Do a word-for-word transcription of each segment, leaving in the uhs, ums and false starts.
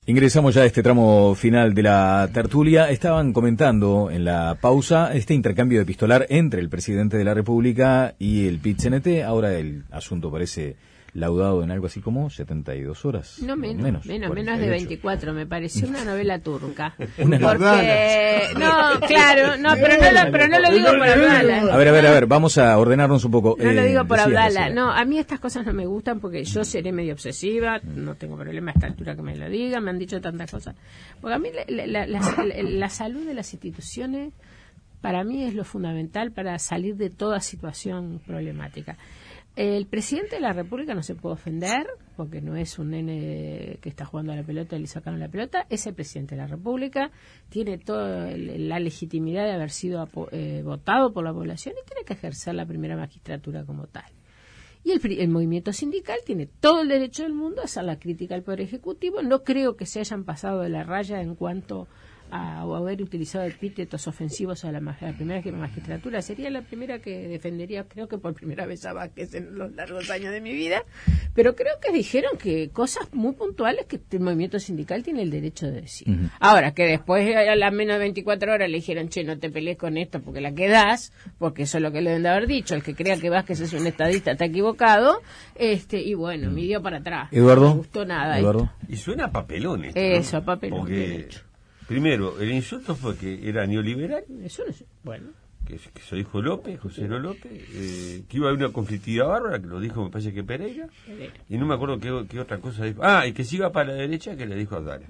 Ingresamos ya a este tramo final de la tertulia. Estaban comentando en la pausa este intercambio epistolar entre el presidente de la República y el P I T C N T. Ahora el asunto parece laudado en algo así como setenta y dos horas. No, menos, menos, menos, menos de veinticuatro. Me pareció una novela turca. Una Porque, no, claro, no, pero no, lo, pero no lo digo por Abdala. A ver, a ver, a ver, vamos a ordenarnos un poco. No eh, lo digo por decía, Abdala. decía. No, a mí estas cosas no me gustan porque yo seré medio obsesiva, no tengo problema a esta altura que me lo digan, me han dicho tantas cosas. Porque a mí la, la, la, la, la salud de las instituciones, para mí es lo fundamental para salir de toda situación problemática. El presidente de la República no se puede ofender porque no es un nene que está jugando a la pelota y le sacaron la pelota, es el presidente de la República, tiene toda la legitimidad de haber sido eh, votado por la población y tiene que ejercer la primera magistratura como tal. Y el, el movimiento sindical tiene todo el derecho del mundo a hacer la crítica al Poder Ejecutivo. No creo que se hayan pasado de la raya en cuanto a, a haber utilizado epítetos ofensivos a la, a la primera magistratura. Sería la primera que defendería, creo que por primera vez a Vázquez en los largos años de mi vida, pero creo que dijeron que cosas muy puntuales que el movimiento sindical tiene el derecho de decir. Uh-huh. Ahora, que después a las menos de veinticuatro horas le dijeron, che, no te pelees con esto porque la quedás, porque eso es lo que le deben de haber dicho, el que crea que Vázquez es un estadista está equivocado, este y bueno, midió para atrás. Eduardo. No me gustó nada. Eduardo. Y suena a papelón esto, Eso, ¿no? papelón. Porque, primero, el insulto fue que era neoliberal. Eso no es, bueno. Que, que se dijo López, José López, eh, que iba a haber una conflictividad bárbara, que lo dijo, me parece que Pereira, Pereira. Y no me acuerdo qué, qué otra cosa dijo. Ah, y que se iba para la derecha, que le dijo Abdala.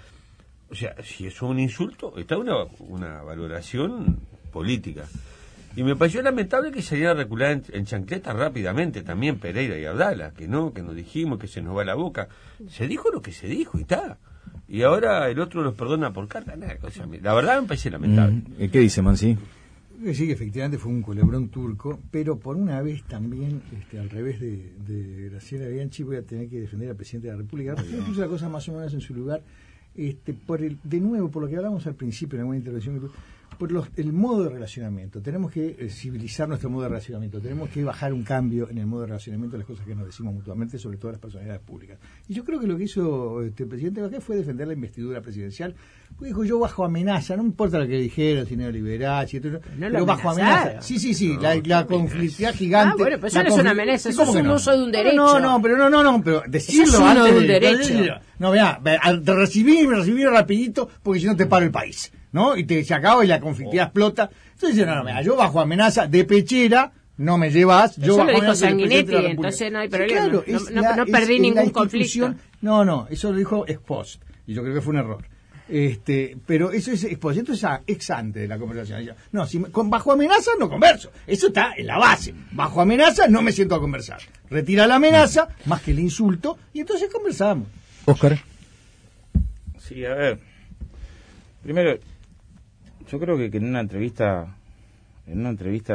O sea, si eso es un insulto, está una, una valoración política. Y me pareció lamentable que salieran a recular en, en chancleta rápidamente también Pereira y Abdala, que no, que nos dijimos, que se nos va la boca. Se dijo lo que se dijo y está. Y ahora el otro los perdona por carta. Nada, o sea, la verdad me parece lamentable. Mm, ¿Qué dice Mansi? Sí, que efectivamente fue un culebrón turco, pero por una vez también, este, al revés de, de Graciela Bianchi, voy a tener que defender al presidente de la República. Yo puse la cosa más o menos en su lugar, este, por el, de nuevo, por lo que hablamos al principio en alguna intervención, por los, el modo de relacionamiento. Tenemos que eh, civilizar nuestro modo de relacionamiento, tenemos que bajar un cambio en el modo de relacionamiento de las cosas que nos decimos mutuamente, sobre todo las personalidades públicas. Y yo creo que lo que hizo este, el presidente Vázquez fue defender la investidura presidencial, porque dijo, yo bajo amenaza, no me importa lo que dijeron, si neoliberal, si esto, no, pero bajo amenaza. Sí, sí, sí, no, la, la conflictividad gigante. Ah, bueno, pero eso no es una amenaza, eso es un no? uso de un derecho. No, no, pero no, no, no, pero decirlo eso es uno antes de un de, derecho. De, no, vea, de recibir, recibir rapidito, porque si no te paro el país, ¿no? Y te se acaba y la conflictividad oh. explota. Entonces dice, no, no, mira, yo bajo amenaza de pechera, no me llevas, yo eso bajo lo dijo amenaza Sanguinetti, entonces no hay problema. Sí, claro, no, es no, la, no perdí es ningún conflicto. No, no, eso lo dijo ex post, y yo creo que fue un error. Este, pero eso es exposición, es ex ante de la conversación. No, si me, con bajo amenaza no converso. Eso está en la base. Bajo amenaza no me siento a conversar. Retira la amenaza, más que el insulto, y entonces conversamos. Óscar. Sí, a ver. Primero, yo creo que, que en una entrevista, en una entrevista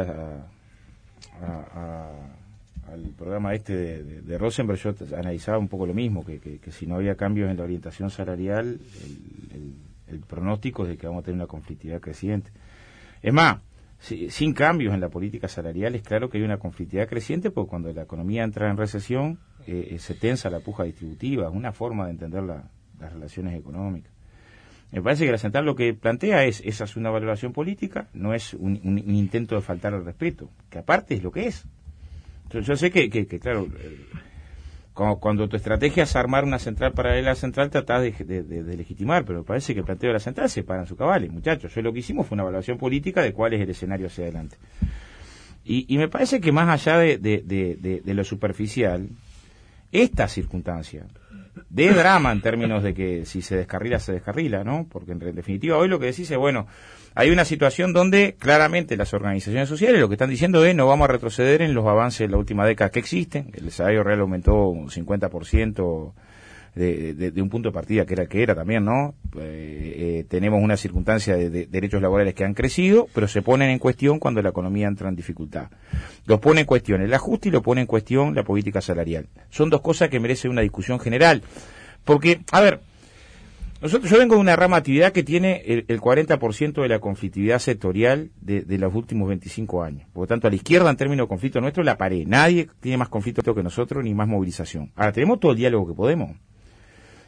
a, a, a, al programa este de, de, de Rosenberg, yo analizaba un poco lo mismo, que, que, que si no había cambios en la orientación salarial, el, el, el pronóstico es de que vamos a tener una conflictividad creciente. Es más, si, sin cambios en la política salarial, es claro que hay una conflictividad creciente, porque cuando la economía entra en recesión, eh, se tensa la puja distributiva, es una forma de entender la, las relaciones económicas. Me parece que la central lo que plantea es, esa es una valoración política, no es un, un, un intento de faltar al respeto, que aparte es lo que es. Entonces, yo sé que, que, que claro, eh, cuando, cuando tu estrategia es armar una central paralela a la central, tratás de, de, de, de legitimar, pero me parece que el planteo de la central se para en su cabales, muchachos. Yo lo que hicimos fue una evaluación política de cuál es el escenario hacia adelante. Y, y me parece que más allá de, de, de, de, de lo superficial, esta circunstancia de drama en términos de que si se descarrila, se descarrila, ¿no? Porque en, en definitiva hoy lo que decís es, bueno, hay una situación donde claramente las organizaciones sociales lo que están diciendo es no vamos a retroceder en los avances de la última década que existen. El salario real aumentó un cincuenta por ciento de, de, de un punto de partida que era el que era también, ¿no? Eh, eh, tenemos una circunstancia de, de derechos laborales que han crecido, pero se ponen en cuestión cuando la economía entra en dificultad. Los pone en cuestión el ajuste y lo pone en cuestión la política salarial. Son dos cosas que merecen una discusión general. Porque, a ver, nosotros yo vengo de una rama de actividad que tiene el, el cuarenta por ciento de la conflictividad sectorial de, de los últimos veinticinco años. Por lo tanto, a la izquierda, en términos de conflicto nuestro, la pared. Nadie tiene más conflicto que nosotros ni más movilización. Ahora, tenemos todo el diálogo que podemos.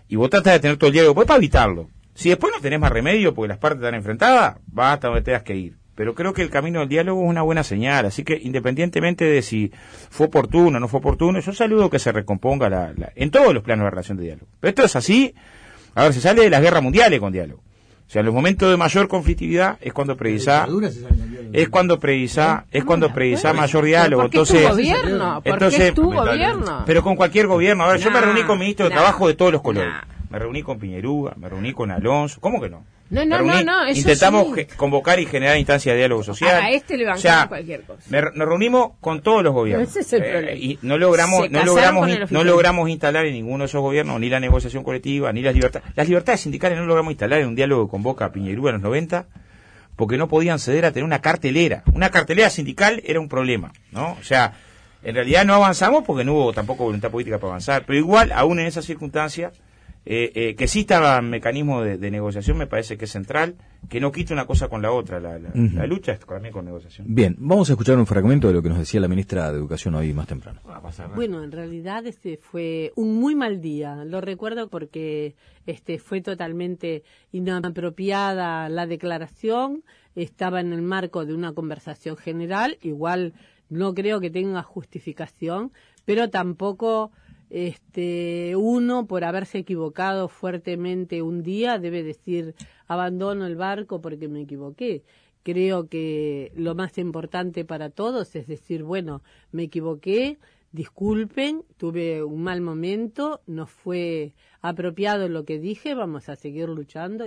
y vos tratás de tener todo el diálogo pues para evitarlo. Si después no tenés más remedio porque las partes están enfrentadas, vas hasta donde tengas que ir. Pero creo que el camino del diálogo es una buena señal, así que independientemente de si fue oportuno o no fue oportuno, yo saludo que se recomponga la, la, en todos los planos de relación de diálogo. Pero esto es así, a ver, se sale de las guerras mundiales con diálogo. O sea, en los momentos de mayor conflictividad es cuando precisá, es cuando precisá, es cuando precisá mayor diálogo. ¿Por qué entonces, tu gobierno? ¿Por entonces, qué tu gobierno? Pero con cualquier gobierno. A ver, no, yo me reuní con ministros de no, trabajo de todos los colores. No. Me reuní con Piñerúa, me reuní con Alonso. ¿Cómo que no? No, no, reuní, no, no, eso intentamos sí. convocar y generar instancias de diálogo social. A este le van o sea, cualquier cosa. Me, nos reunimos con todos los gobiernos. Ese es el eh, problema. y no logramos, Se no casaron logramos, con el no oficialismo. logramos instalar en ninguno de esos gobiernos ni la negociación colectiva, ni las libertades. Las libertades sindicales no logramos instalar en un diálogo que convoca a Piñerúa en los noventa, porque no podían ceder a tener una cartelera. Una cartelera sindical era un problema, ¿no? O sea, en realidad no avanzamos porque no hubo tampoco voluntad política para avanzar. Pero igual, aún en esas circunstancias, Eh, eh, que exista mecanismo de, de negociación me parece que es central, que no quite una cosa con la otra, la, la, uh-huh. la lucha es también con negociación. Bien, vamos a escuchar un fragmento de lo que nos decía la ministra de Educación hoy más temprano. Bueno, en realidad este fue un muy mal día, lo recuerdo porque este fue totalmente inapropiada la declaración, estaba en el marco de una conversación general, igual no creo que tenga justificación, pero tampoco... Este, uno por haberse equivocado fuertemente un día debe decir abandono el barco porque me equivoqué. Creo que lo más importante para todos es decir, bueno, me equivoqué, disculpen, tuve un mal momento, no fue apropiado lo que dije, vamos a seguir luchando.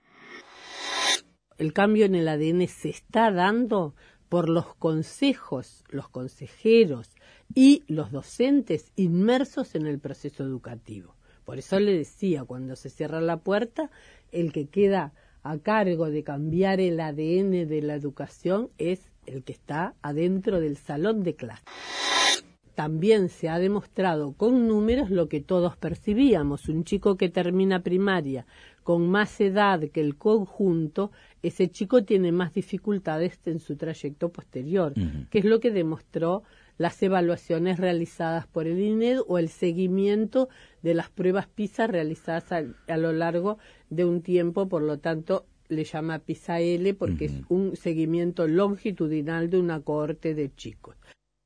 El cambio en el A D N se está dando por los consejos, los consejeros y los docentes inmersos en el proceso educativo. Por eso le decía, cuando se cierra la puerta, el que queda a cargo de cambiar el A D N de la educación es el que está adentro del salón de clase. También se ha demostrado con números lo que todos percibíamos. Un chico que termina primaria con más edad que el conjunto, ese chico tiene más dificultades en su trayecto posterior, uh-huh. que es lo que demostró las evaluaciones realizadas por el I N E D o el seguimiento de las pruebas PISA realizadas a, a lo largo de un tiempo, por lo tanto le llama PISA-L porque uh-huh. es un seguimiento longitudinal de una cohorte de chicos.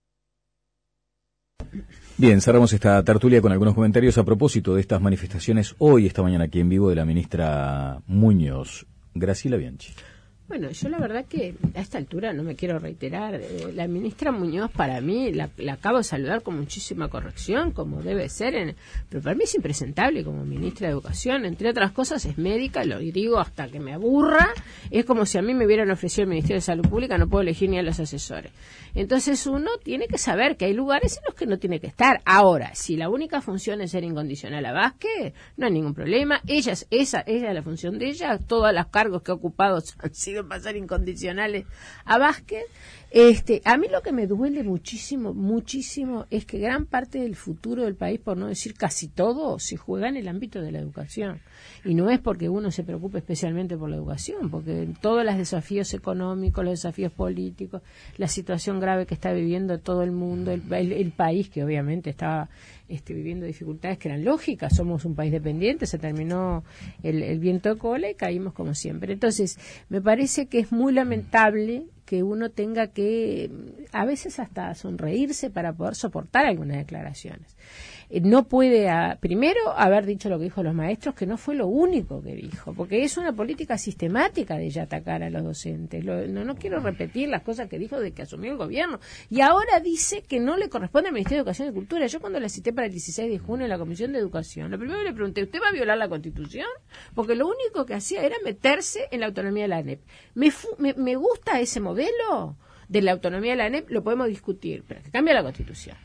Bien, cerramos esta tertulia con algunos comentarios a propósito de estas manifestaciones hoy, esta mañana aquí en vivo de la ministra Muñoz, Graciela Bianchi. Bueno, yo la verdad que a esta altura no me quiero reiterar. Eh, la ministra Muñoz para mí la, la acabo de saludar con muchísima corrección, como debe ser, en, pero para mí es impresentable como ministra de Educación. Entre otras cosas es médica, lo digo hasta que me aburra. Es como si a mí me hubieran ofrecido el Ministerio de Salud Pública, no puedo elegir ni a los asesores. Entonces uno tiene que saber que hay lugares en los que no tiene que estar. Ahora, si la única función es ser incondicional a Vázquez, no hay ningún problema. Ella es, esa, ella es la función de ella. Todos los cargos que ha ocupado han sido pasar incondicionales a Vázquez. Este, a mí lo que me duele muchísimo, muchísimo, es que gran parte del futuro del país, por no decir casi todo, se juega en el ámbito de la educación. Y no es porque uno se preocupe especialmente por la educación, porque todos los desafíos económicos, los desafíos políticos, la situación grave que está viviendo todo el mundo, el, el, el país que obviamente estaba este, viviendo dificultades que eran lógicas, somos un país dependiente, se terminó el, el viento de cola y caímos como siempre. Entonces, me parece que es muy lamentable que uno tenga que a veces hasta sonreírse para poder soportar algunas declaraciones. Eh, no puede, a, primero, haber dicho lo que dijo los maestros, que no fue lo único que dijo, porque es una política sistemática de ella atacar a los docentes. Lo, no, no quiero repetir las cosas que dijo de que asumió el gobierno. Y ahora dice que no le corresponde al Ministerio de Educación y Cultura. Yo cuando la cité para el dieciséis de junio en la Comisión de Educación, lo primero que le pregunté, ¿usted va a violar la Constitución? Porque lo único que hacía era meterse en la autonomía de la A N E P. Me, fu, me, me gusta ese modelo de la autonomía de la A N E P, lo podemos discutir, pero que cambia la Constitución.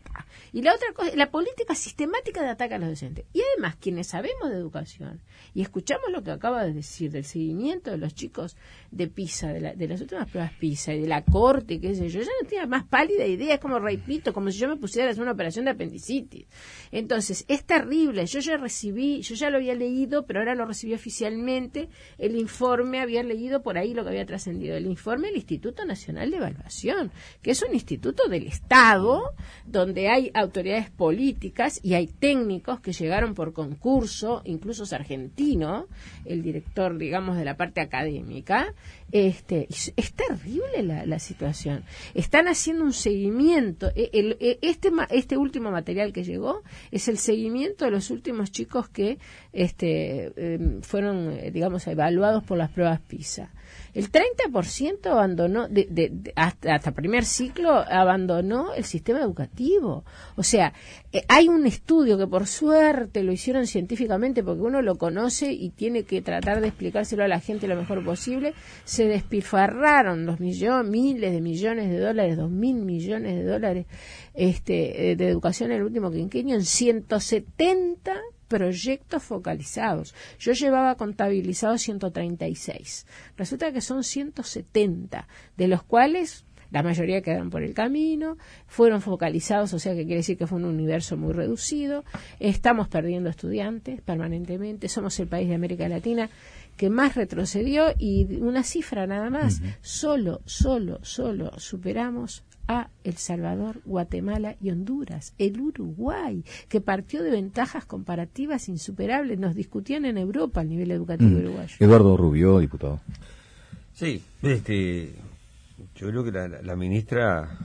Y la otra cosa, la política sistemática de ataque a los docentes. Y además, quienes sabemos de educación y escuchamos lo que acaba de decir del seguimiento de los chicos de PISA, de, la, de las últimas pruebas PISA y de la corte, qué sé yo, ya no tenía más pálida idea, es como repito, como si yo me pusiera a hacer una operación de apendicitis. Entonces, es terrible. Yo ya recibí, yo ya lo había leído, pero ahora lo recibí oficialmente, el informe, había leído por ahí lo que había trascendido, el informe del Instituto Nacional de Evaluación, que es un instituto del Estado, donde hay autoridades políticas y hay técnicos que llegaron por concurso, incluso es argentino, el director, digamos, de la parte académica. Este, es terrible la, la situación. Están haciendo un seguimiento. El, el, este, este último material que llegó es el seguimiento de los últimos chicos que este, eh, fueron, digamos, evaluados por las pruebas PISA. El treinta por ciento abandonó, de, de, de, hasta, hasta primer ciclo, abandonó el sistema educativo. O sea, eh, hay un estudio que por suerte lo hicieron científicamente porque uno lo conoce y tiene que tratar de explicárselo a la gente lo mejor posible. Se despilfarraron los millones, miles de millones de dólares, dos mil millones de dólares este, de educación en el último quinquenio en ciento setenta proyectos focalizados. Yo llevaba contabilizados ciento treinta y seis. Resulta que son ciento setenta, de los cuales la mayoría quedaron por el camino, fueron focalizados, o sea que quiere decir que fue un universo muy reducido. Estamos perdiendo estudiantes permanentemente, somos el país de América Latina que más retrocedió y una cifra nada más, uh-huh. solo, solo, solo superamos a El Salvador, Guatemala y Honduras. El Uruguay, que partió de ventajas comparativas insuperables, nos discutían en Europa el nivel educativo mm. uruguayo. Eduardo Rubio, diputado. Sí, este, yo creo que la, la ministra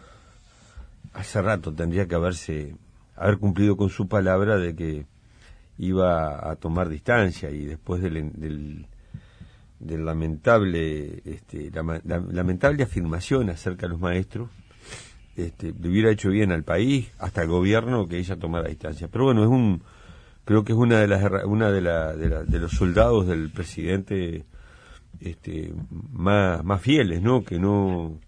hace rato tendría que haberse haber cumplido con su palabra de que iba a tomar distancia y después del, del, del lamentable, este, la, la, lamentable afirmación acerca de los maestros. Este, le hubiera hecho bien al país, hasta al gobierno, que ella tomara distancia. Pero bueno, es un, creo que es una de las, una de, la, de, la, de los soldados del presidente, este, más, más fieles, ¿no? Que no,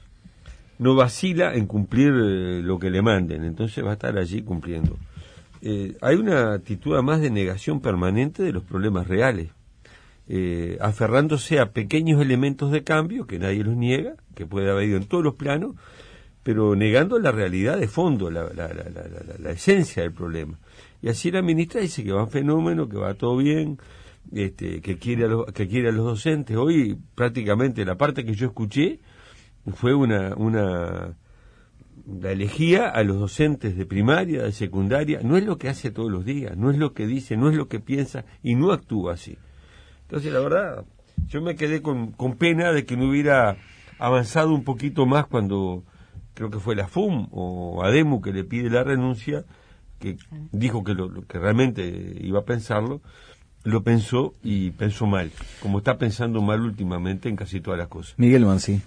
no vacila en cumplir eh, lo que le manden. Entonces va a estar allí cumpliendo. Eh, hay una actitud además de negación permanente de los problemas reales, eh, aferrándose a pequeños elementos de cambio que nadie los niega, que puede haber ido en todos los planos, pero negando la realidad de fondo, la, la, la, la, la, la esencia del problema. Y así la ministra dice que va un fenómeno, que va todo bien, este, que quiere a los, que quiere a los docentes. Hoy prácticamente la parte que yo escuché fue una, una la elegía a los docentes de primaria, de secundaria. No es lo que hace todos los días, no es lo que dice, no es lo que piensa y no actúa así. Entonces la verdad, yo me quedé con, con pena de que no hubiera avanzado un poquito más cuando creo que fue la F U M o ADEMU que le pide la renuncia, que dijo que, lo, que realmente iba a pensarlo, lo pensó y pensó mal, como está pensando mal últimamente en casi todas las cosas. Miguel Mansi.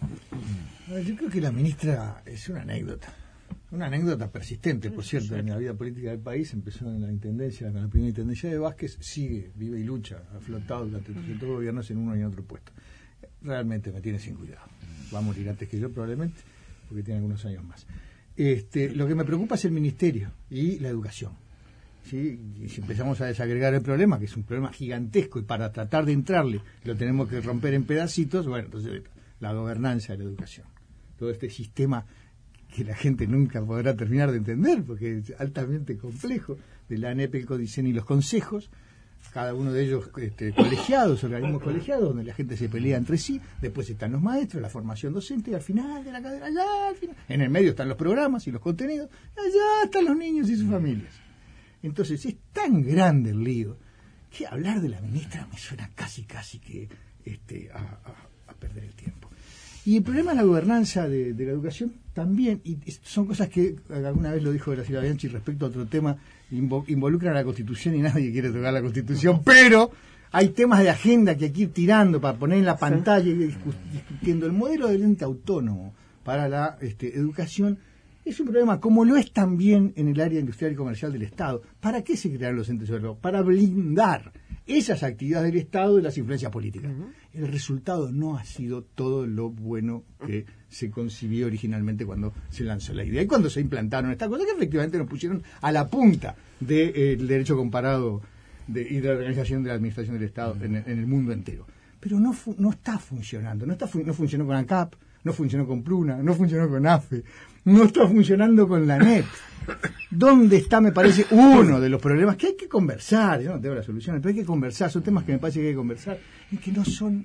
Yo creo que la ministra es una anécdota, una anécdota persistente, por cierto, en la vida política del país. Empezó en la intendencia, con la primera intendencia de Vázquez, sigue, vive y lucha, ha flotado durante todos los gobiernos en uno y en otro puesto. Realmente me tiene sin cuidado. Va a morir antes que yo probablemente, porque tiene algunos años más. Este, lo que me preocupa es el ministerio y la educación. ¿Sí? Y si empezamos a desagregar el problema, que es un problema gigantesco, y para tratar de entrarle lo tenemos que romper en pedacitos, bueno, entonces la gobernanza de la educación. Todo este sistema que la gente nunca podrá terminar de entender, porque es altamente complejo, de la ANEP, el CODICEN y los consejos, cada uno de ellos este, colegiados, organismos colegiados, donde la gente se pelea entre sí. Después están los maestros, la formación docente, y al final de la cadena, allá al final, en el medio están los programas y los contenidos, y allá están los niños y sus familias. Entonces es tan grande el lío que hablar de la ministra me suena casi casi que este, a, a, a perder el tiempo. Y el problema de la gobernanza de, de la educación también, y son cosas que alguna vez lo dijo Graciela Bianchi respecto a otro tema, invo, involucran a la Constitución y nadie quiere tocar la Constitución, pero hay temas de agenda que hay que ir tirando para poner en la pantalla y discutiendo. El modelo del ente autónomo para la este, educación es un problema, como lo es también en el área industrial y comercial del Estado. ¿Para qué se crearon los entes autónomos? Para blindar esas actividades del Estado de las influencias políticas. Uh-huh. El resultado no ha sido todo lo bueno que se concibió originalmente cuando se lanzó la idea y cuando se implantaron estas cosas que efectivamente nos pusieron a la punta del de, eh, derecho comparado de, y de la organización de la administración del Estado uh-huh. en, en el mundo entero. Pero no fu- no está funcionando, no está fu- no funcionó con ANCAP, no funcionó con Pluna, no funcionó con AFE, no está funcionando con la ANEP. ¿Dónde está, me parece, uno de los problemas que hay que conversar? Yo no tengo la solución, pero hay que conversar, son temas que me parece que hay que conversar, y que no son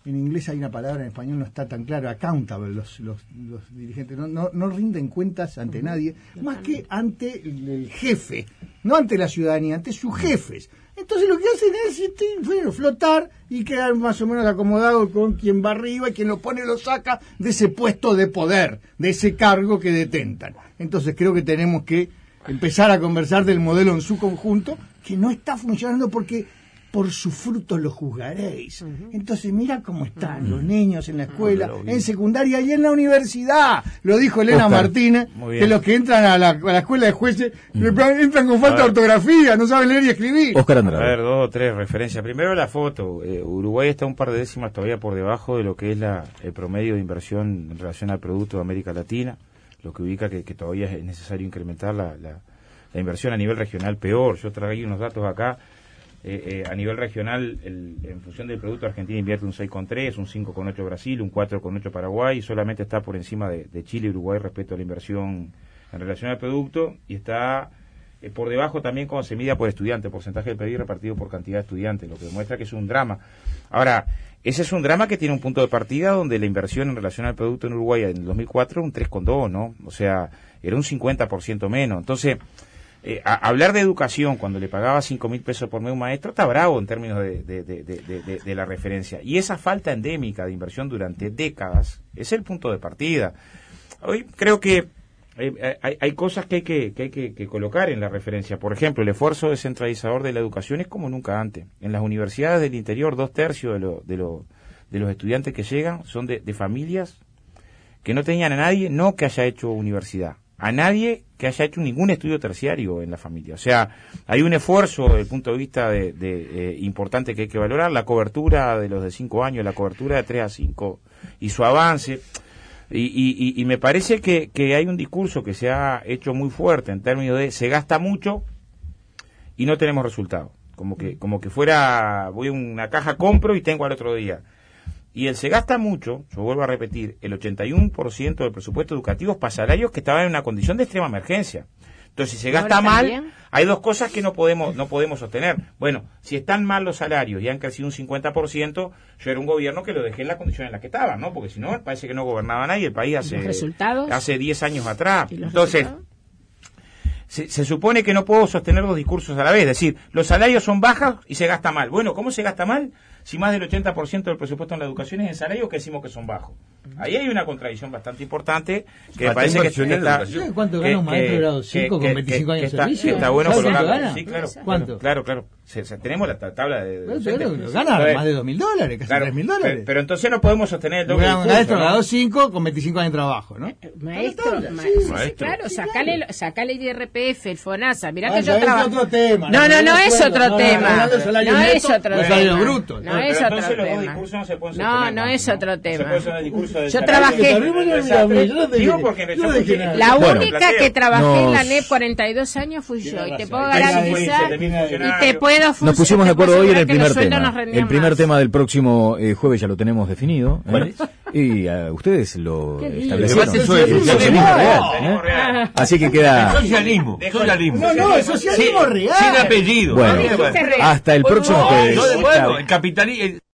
en inglés hay una palabra, en español no está tan claro, accountable, los, los, los dirigentes no, no, no rinden cuentas ante uh-huh. nadie, más que ante el, el jefe, no ante la ciudadanía, ante sus jefes. Entonces lo que hacen es este, bueno, flotar y quedar más o menos acomodado con quien va arriba y quien lo pone lo saca de ese puesto de poder, de ese cargo que detentan. Entonces creo que tenemos que empezar a conversar del modelo en su conjunto, que no está funcionando porque por sus frutos los juzgaréis. Uh-huh. Entonces mira cómo están uh-huh. los niños en la escuela, uh-huh. en secundaria y en la universidad. Lo dijo Elena Oscar. Martínez, que los que entran a la, a la escuela de jueces uh-huh. entran con falta de ortografía, no saben leer y escribir. Oscar Andrade. A ver, dos o tres referencias. Primero la foto. Eh, Uruguay está un par de décimas todavía por debajo de lo que es la, el promedio de inversión en relación al producto de América Latina, lo que ubica que, que todavía es necesario incrementar la, la, la inversión a nivel regional peor. Yo traí unos datos acá. Eh, eh, a nivel regional, el, en función del producto, Argentina invierte un seis coma tres, un cinco coma ocho Brasil, un cuatro coma ocho Paraguay, y solamente está por encima de, de Chile y Uruguay respecto a la inversión en relación al producto, y está eh, por debajo también cuando se mide por estudiante, porcentaje del P I B repartido por cantidad de estudiantes, lo que demuestra que es un drama. Ahora, ese es un drama que tiene un punto de partida donde la inversión en relación al producto en Uruguay en el dos mil cuatro un tres coma dos, ¿no? O sea, era un cincuenta por ciento menos. Entonces, Eh, a, hablar de educación cuando le pagaba cinco mil pesos por mes un maestro está bravo en términos de, de, de, de, de, de la referencia. Y esa falta endémica de inversión durante décadas es el punto de partida. Hoy creo que eh, hay, hay cosas que hay, que, que, hay que, que colocar en la referencia. Por ejemplo, el esfuerzo descentralizador de la educación es como nunca antes. En las universidades del interior, dos tercios de, lo, de, lo, de los estudiantes que llegan son de, de familias que no tenían a nadie, no que haya hecho universidad, a nadie que haya hecho ningún estudio terciario en la familia. O sea, hay un esfuerzo desde el punto de vista de, de eh, importante que hay que valorar, la cobertura de los de cinco años, la cobertura de tres a cinco y su avance. Y, y, y me parece que, que hay un discurso que se ha hecho muy fuerte en términos de se gasta mucho y no tenemos resultados. Como que, como que fuera, voy a una caja, compro y tengo al otro día. Y el se gasta mucho, yo vuelvo a repetir, el ochenta y uno por ciento del presupuesto educativo es para salarios que estaban en una condición de extrema emergencia. Entonces, si se gasta mal, hay dos cosas que no podemos no podemos sostener. Bueno, si están mal los salarios y han crecido un cincuenta por ciento, yo era un gobierno que lo dejé en la condición en la que estaba, ¿no? Porque si no, parece que no gobernaba nadie el país hace, hace diez años atrás. Entonces, se, se supone que no puedo sostener dos discursos a la vez. Es decir, los salarios son bajos y se gasta mal. Bueno, ¿cómo se gasta mal? Si más del ochenta por ciento del presupuesto en la educación es en salarios que decimos que son bajos. Ahí hay una contradicción bastante importante que me parece que está... ¿Cuánto gana un maestro de grado cinco con veinticinco años de servicio? Está bueno colocarlo. Sí, claro. ¿Cuánto? Claro, claro. Se, se, tenemos la tabla de... Bueno, pero gana ver, más de dos mil dólares, casi claro, tres mil dólares. Pero, pero entonces no podemos sostener el doble discurso, maestro de ¿no? grado cinco con veinticinco años de trabajo, ¿no? Maestro, sí, ma sí, sí, maestro. Claro, sacale, sacale el I R P F, el FONASA. Mirá ah, que yo trabajo... es otro tema. No, no, no es otro no, tema. No, no, no es otro tema. Salario bruto. No es otro entonces tema. Los dos discursos no se pueden no, no es otro tema. Yo trabajé... Digo porque la bueno, única que trabajé nos... en la N E P cuarenta y dos años fui yo. Y te puedo garantizar y te puedo Nos pusimos de acuerdo hoy en el primer tema. El primer más. tema del próximo eh, jueves ya lo tenemos definido. ¿eh? Y uh, ustedes lo establecieron. El socialismo real. ¿eh? Así que queda... Socialismo. Socialismo. No, no, el socialismo real. Sin apellido. Bueno, hasta el próximo jueves. Bueno, el capitalismo...